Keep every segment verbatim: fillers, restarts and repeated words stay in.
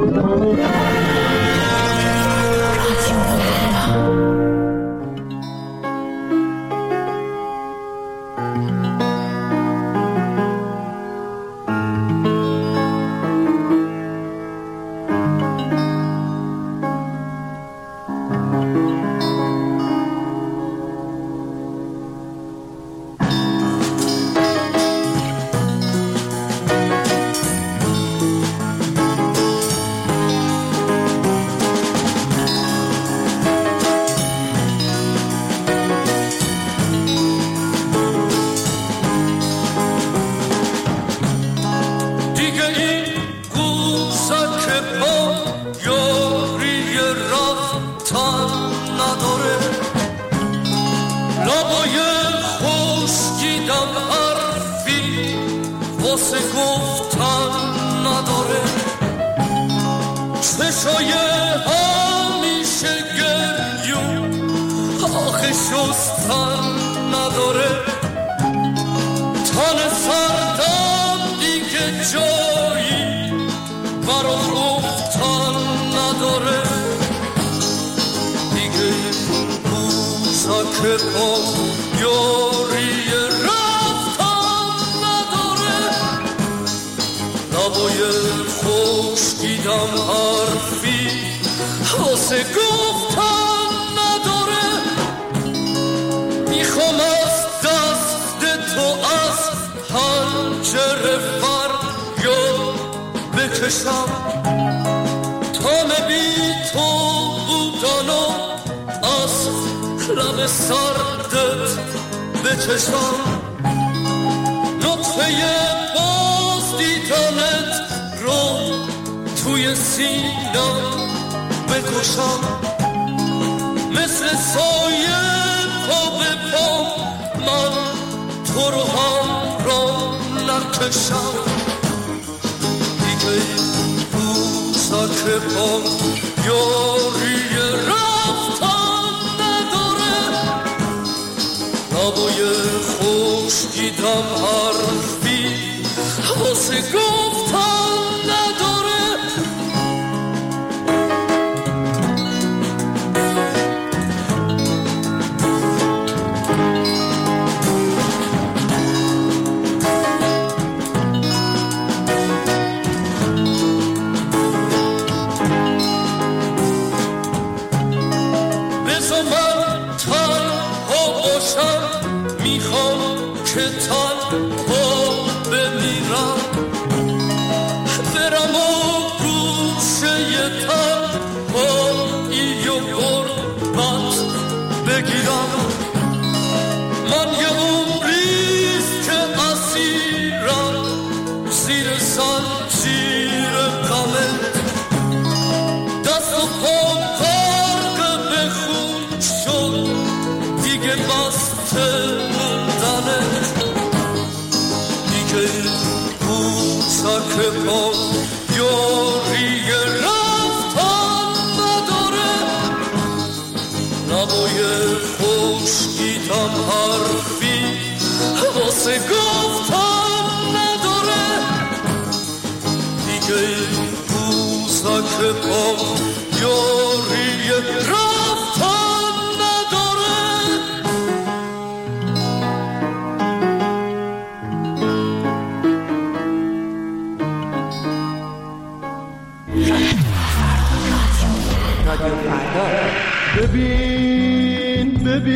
ببین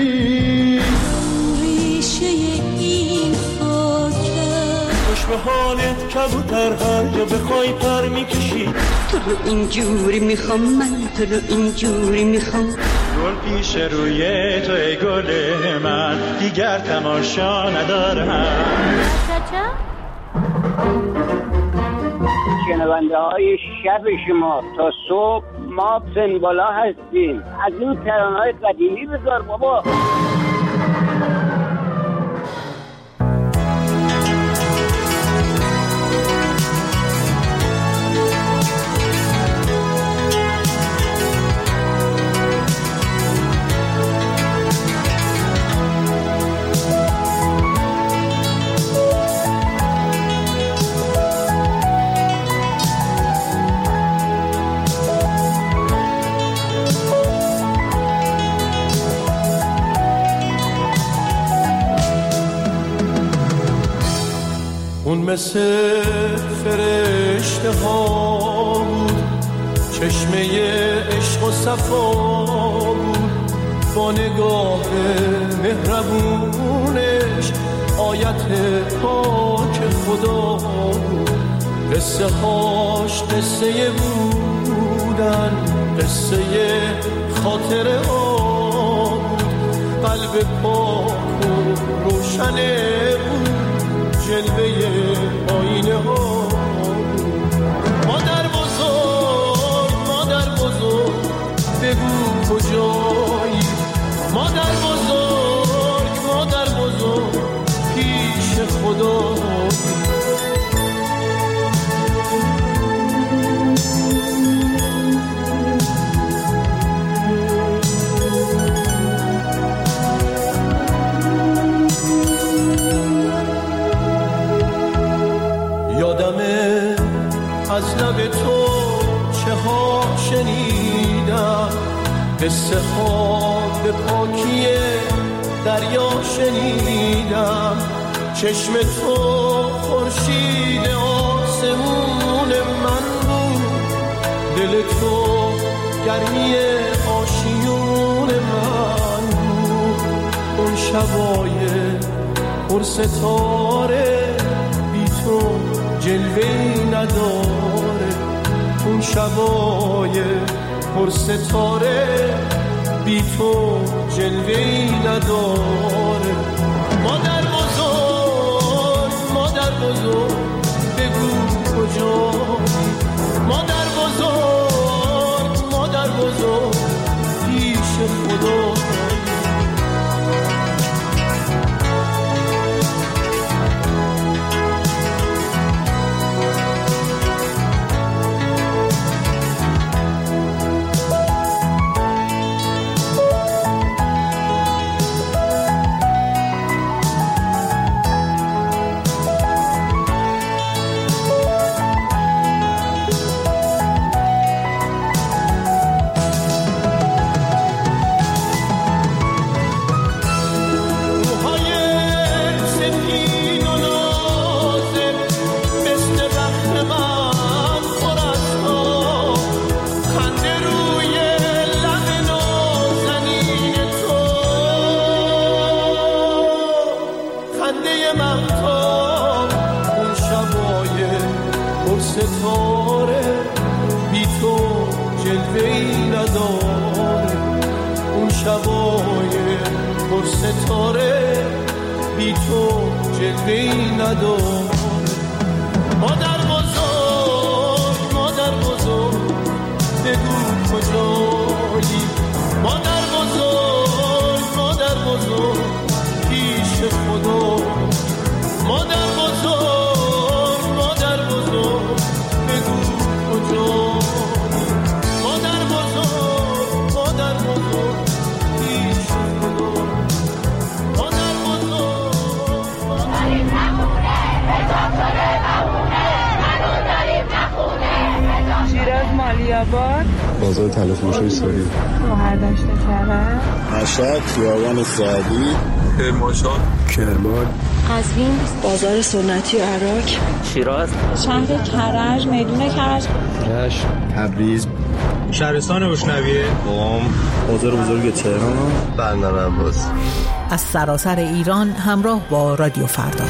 ببین ریشه این خاکه خوش به حالت کبوتر هر جا بخوای پر میکشی تو رو اینجوری میخوام من تو رو اینجوری میخوام گل پیش روی تو ای گل من دیگر تماشا ندارم شنونده های شب شما تا صبح ما سنبالا هستیم. از این ترانه‌های قدیمی بذار بابا. مثل فرشته ها بود، چشمه عشق و صفا بود، با نگاه مهربونش آیت پاک خدا بود. قصه هاش قصه بودن، قصه خاطره ها بود، قلب پاک و روشنه بود، جلوه آینه ها بود. مادر بزرگ مادر بزرگ بگو کجایی، مادر بزرگ مادر بزرگ پیش خدا. یادمه از لب تو چه ها شنیدم، قصه ها به پاکی دریا شنیدم. چشم تو خورشید آسمون من بود، دل تو گرمی آشیون من بود. اون شبای پر ستاره بی تو جلوه‌ای نداره، اون شبای پر ستاره بی تو جلوه‌ای نداره. مادر بزرگ مادر بزرگ بگو کجایی، مادر بزرگ مادر بزرگ پیش خدا. بازار طلا فروشی سوری، مهردشت کرد، مشهد، خیابان سعدی، کرمانشاه، کرمان، قزوین، بازار سنتی عراق، شیراز، شهر کرج، میدون کرج، رشت، تبریز، شهرستان اشنویه، قم، بازار بزرگ تهران، بندر عباس. از سراسر ایران همراه با رادیو فردا.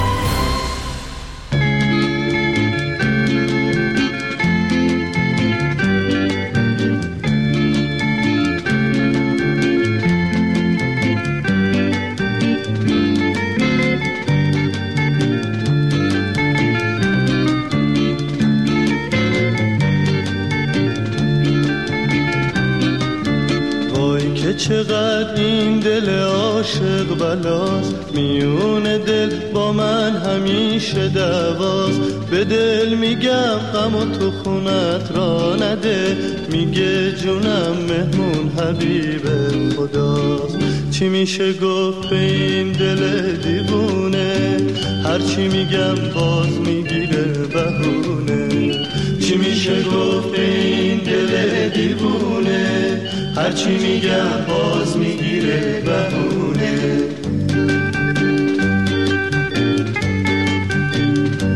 چقدر این دل عاشق بلاست، میون دل با من همیشه دعواست. به دل میگم غم و تو خونت را نده، میگه جونم مهمون حبیب خداست. چی میشه گفت به این دل دیوونه، هرچی میگم باز میگیره بهونه. چی میشه گفت به این دل دیوونه، هرچی میگم باز میگیره بهونه.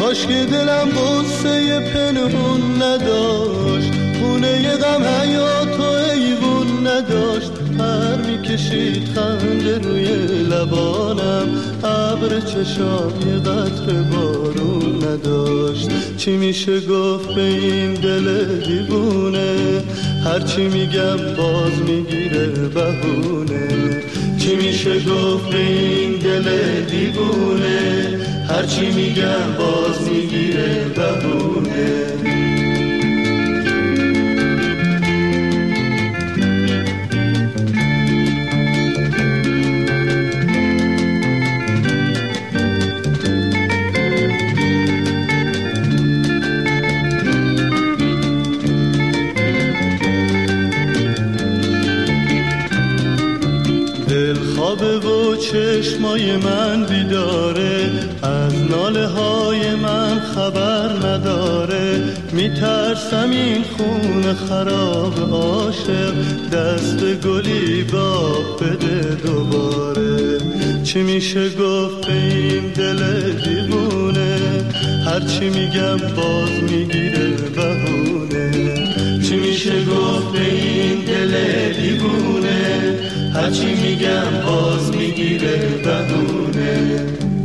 کاش که دلم قصه پنهون نداشت، خونه غم حیات و ایوون نداشت، پر میکشید خنده روی لبانم، ابر چشای قطر بارون نداشت. چی میشه گفت به این دل دیوونه، هرچی میگم باز میگیره بهونه. چی میشه گفت به این دل دیوونه، هرچی میگم باز میگیره بهونه. خوابه و چشمای من بیداره، از ناله های من خبر نداره. میترسم این خون خراب عاشق دست گلی باغ بده دوباره. چی میشه گفت به این دل دیوونه، هرچی میگم باز میگیره بهونه. چی میشه گفت به این دل دیوونه، هرچی میگم باز میگیره بهونه.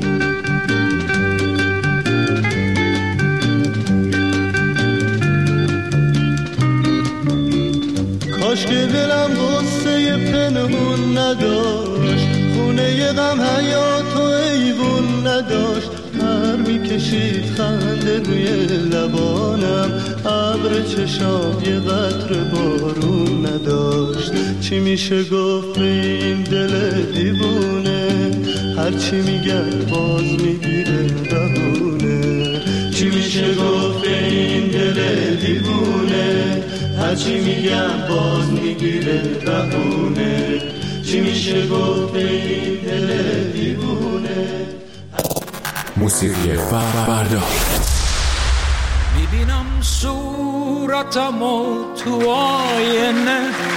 کاش که دلم غصه پنهون نداشت، خونه غم حیات و ایوون نداشت، پر میکشید خنده روی لبانم، ابر چشای قطر بارون نداشت. چی میشه گفت به این دل دیوونه، هرچی میگم باز میگیره بهونه. چی میشه گفت به این دل دیوونه، هرچی میگم باز میگیره بهونه. چی میشه گفت به این دل دیوونه. موسیقی فردا میبینم صورتمو تو آینه،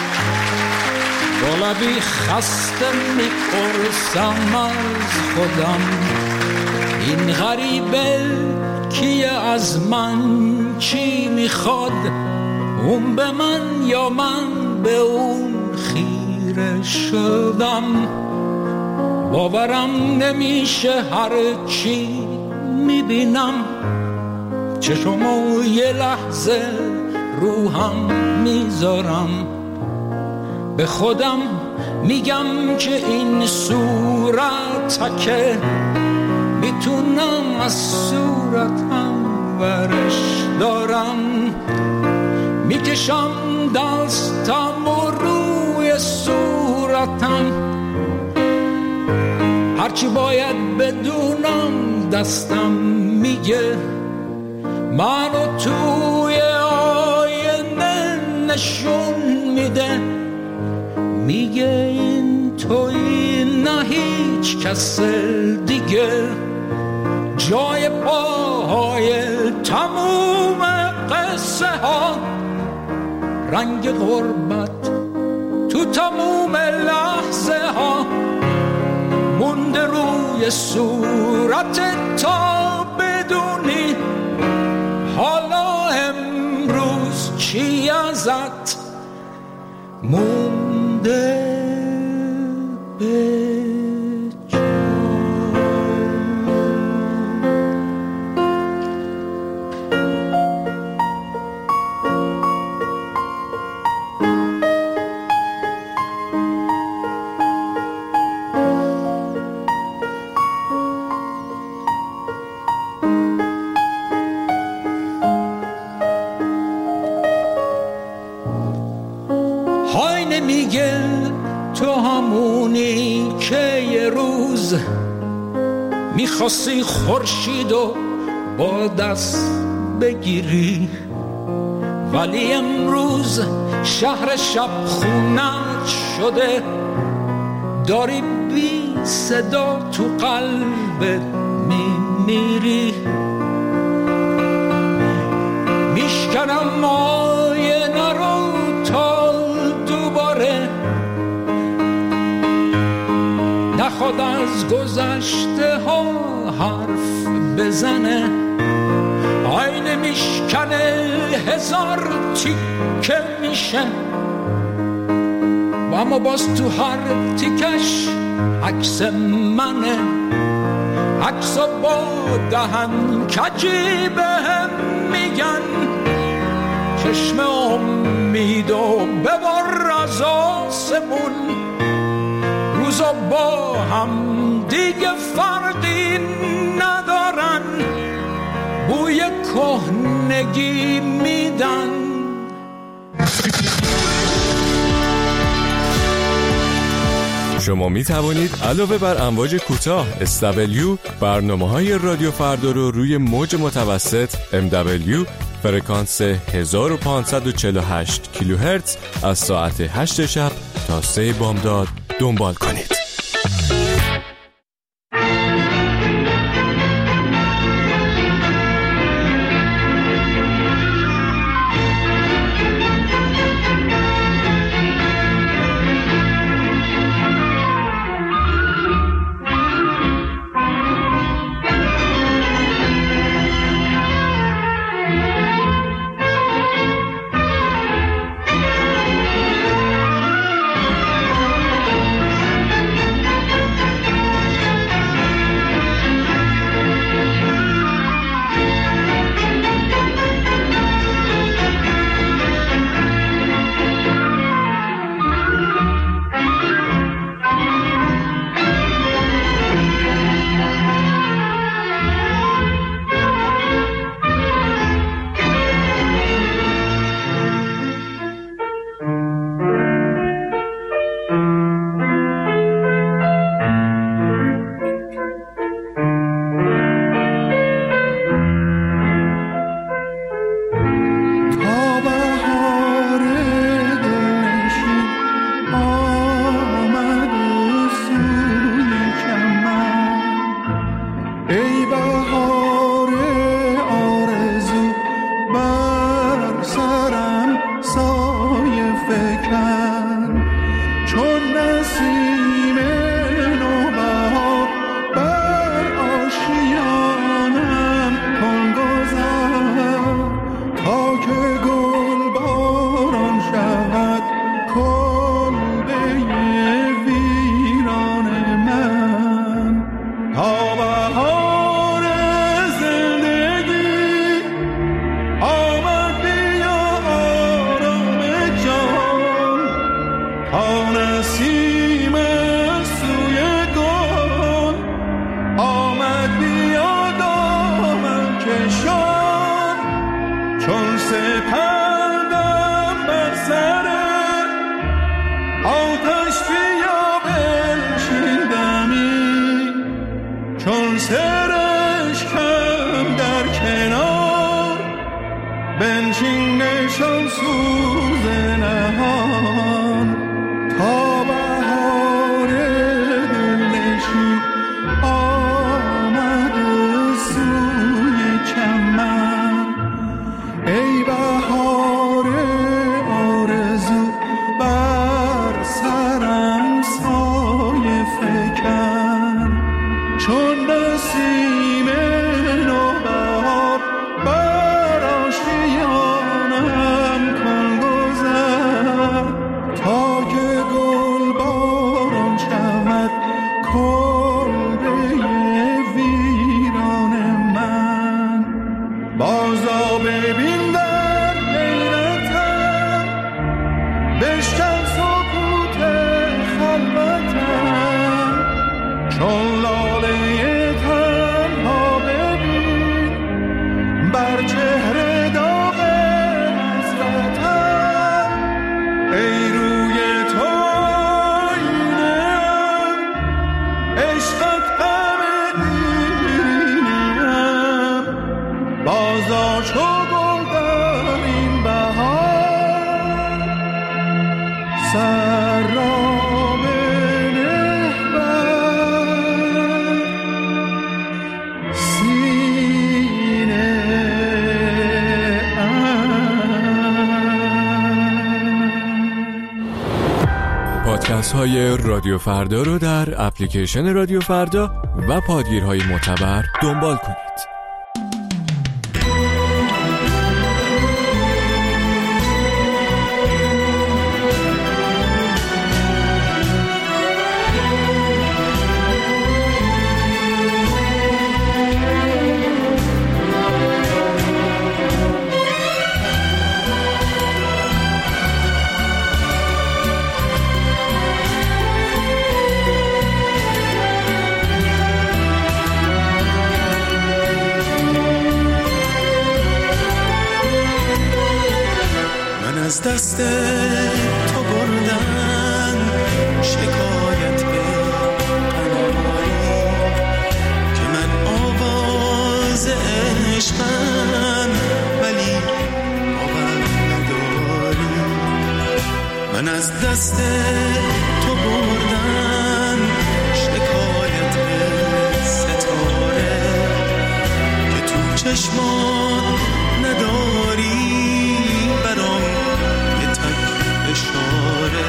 با لبی خسته میپرسم از خودم، این غریبه کیه، از من چی میخواد، اون به من یا من به اون خیره شدم. باورم نمیشه هر چی میبینم، چشمو یه لحظه روحم میذارم، به خودم میگم که این صورت که میتونم از صورتم ورش دارم. میکشم دستم و روی صورتم، هرچی باید بدونم دستم میگه، منو توی آینه نشون میده، میگه این توی نه هیچ کس دیگه، جای پاهای تموم قصه ها، رنگ غربت تو تموم لحظه ها، مونده روی صورت تا بدونی حالا امروز چی ازت مونده به میگه تو همونی که یه روز میخواستی خورشید و با دست بگیری، ولی امروز شهر شب خونت شده، داری بی صدا تو قلبت میمیری. میشکنم آینه رو تا دوباره نخواد از گذشته ها حرف بزنه، آینه میشکنه هزار تیکه میشه، و اما باز تو هر تیکش عکس منه، عکس با دهن کجی به هم میگن، چشم امید و ببر از آسمون، روزا با هم دیگه فرقی ندارن، بوی کهنگی میدن. شما می توانید علاوه بر امواج کوتاه اس دبلیو برنامه‌های رادیو فردا رو روی موج متوسط ام دبلیو فرکانس هزار و پانصد و چهل و هشت کیلوهرتز از ساعت هشت شب تا سه بامداد دنبال کنید. پادکست های رادیو فردا رو در اپلیکیشن رادیو فردا و پادگیرهای معتبر دنبال کنید. دست تو بردن شکایت به قناری که من آواز عشقم ولی باور نداری. من از دست تو بردن شکایت به ستاره که تو چشمان نداری برام یه تک اشاره.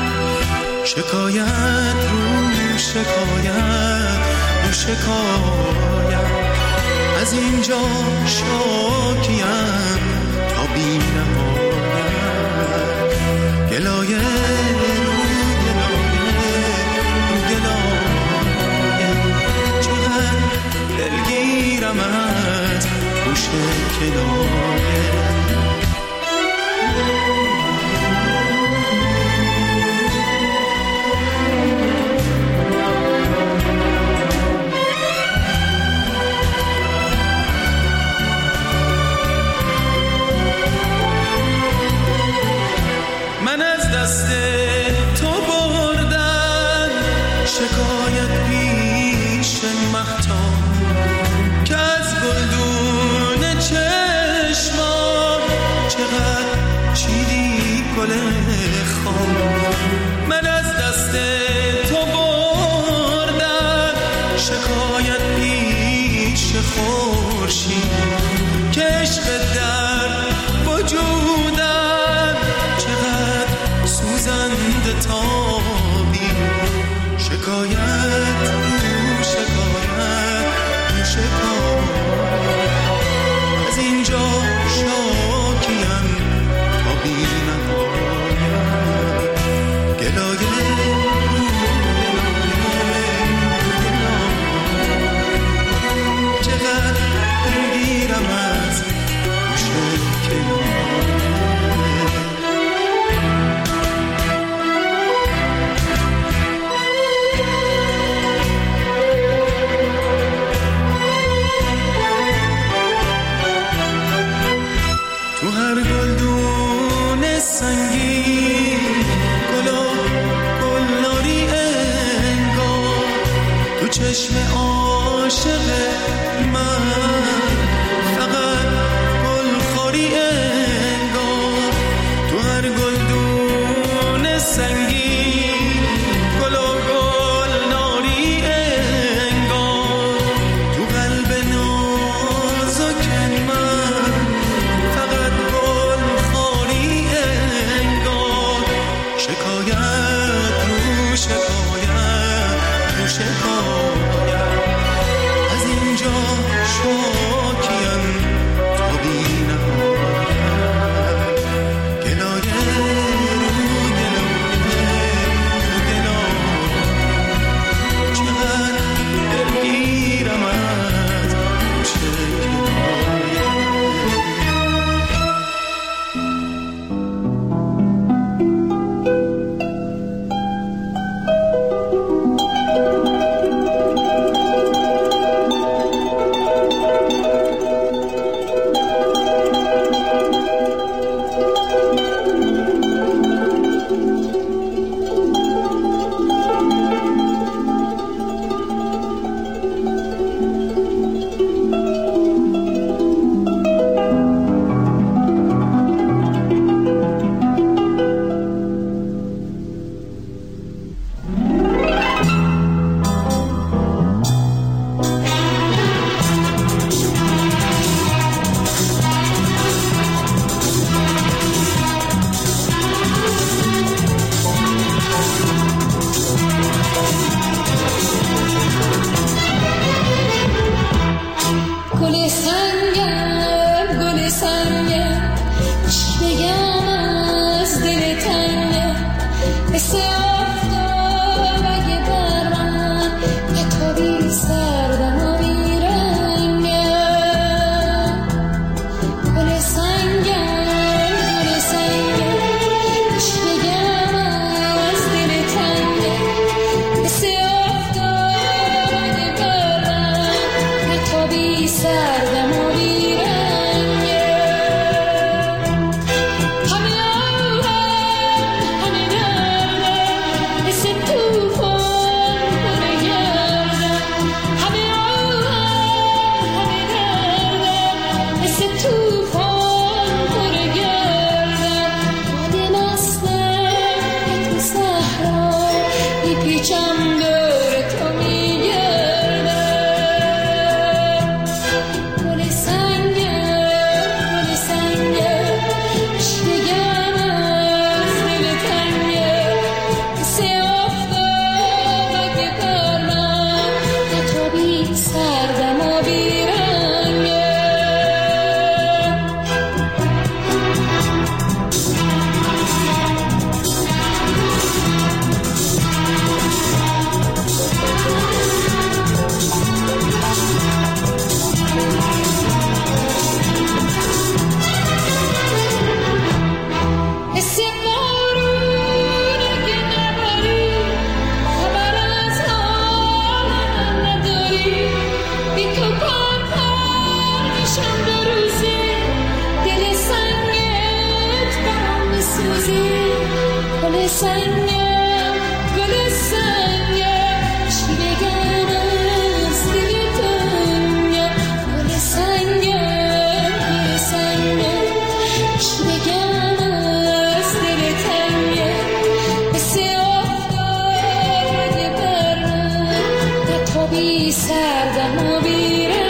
شکایت رو شکایت رو شکایت از اینجا شاکیم تا بی نهایت. گلایه رو گلایه رو گلایه چقدر دلگیرم از گوش کنایه. من از دست تو بردن شکایت پیش مهتاب که از گلدون چشمان چقدر چیدی گل خام. من از دست تو بردن شکایت پیش خورشید که عشق در وجودم چقدر سوزنده تابی. شکایت رو شکایت رو شکایت از اینجا شاکیم تا بی نهایت. گلایه رو گلایه رو چقدر دلگیرم از گوش کنایه. تو هر گلدون سنگی گلا گلناری انگار تو چشم عاشق من فقط گلخوری انگار. تو هر گلدون سنگی گلا گلناری انگار تو قلب نازک من فقط گلخوری انگار. شکایت رو شکایت رو شکایت از اینجا شاکیم تا بی نهایت. گلایه رو گلایه رو گلایه چقدر دلگیرم از گوش کنایه. گل سنگم گل سنگم چی بگم از دل تنگم مثل آفتاب اگه بر من بتابی سردم و بیرنگم. گل سنگم گل سنگم چی بگم از دل تنگم مثل آفتاب اگه بر من بتابی سردم و بیرنگم. همه توفان پر گردم باد مستم که تو صحرا میپیچم دور تو میگردم گل سنگم گل سنگم چی بگم از دل تنگم مثل آفتاب اگه بر من نتابید سردم و بیرنگم حس بارون اگه نباری خبر از حال من نداری بی تو پار پار میشم دو روزه دل سنگت برام میسوزه گل سنگم گل سنگم چی بگم از دل تنگم گل سنگم گل سنگم چی بگم از دل تنگم مثل آفتاب اگه بر من نتابی سردم و بیرنگم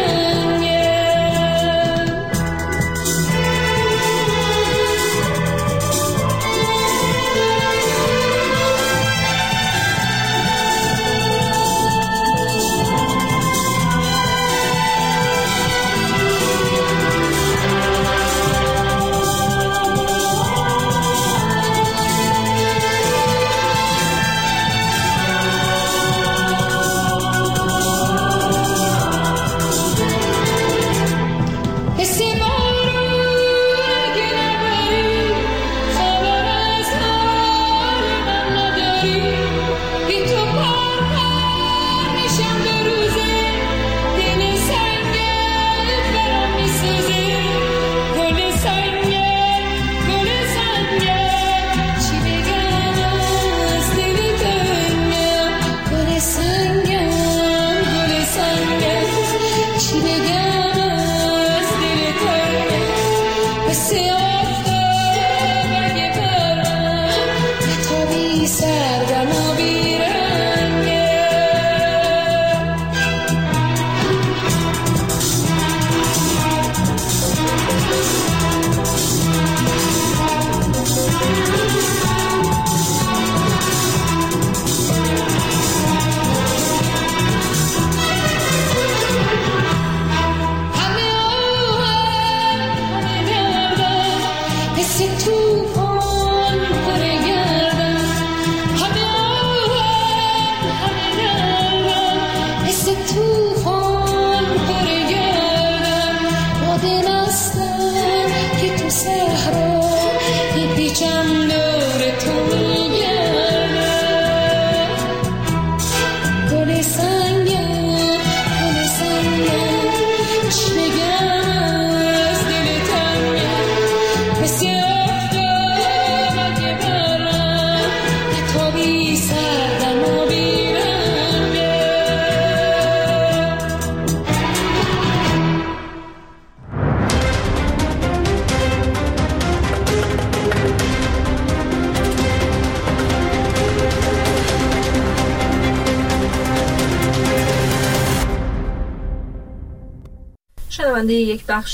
حس بارون اگه نباری خبر از حال من نداری بی تو پار پار میشم دو روزه دل سنگت برام میسوزه گل سنگت گل سنگت چی بگم از دل تنگم گل سنگم گل سنگت چی بگم از دل تنگم مثل آفتاب اگه بر من نتابی سردم و بیرنگم همه آهم همه دردم مثل توفان پر گردم همه آهم همه دردم مثل توفان پر گردم باد مستم که تو صحرا میپیچم دور تو میگردم گل سنگم گل سنگم چی بگم از دل تنگم مثل آفتاب اگه بر من نتابی سردم و بیرنگم شنونده یک بخش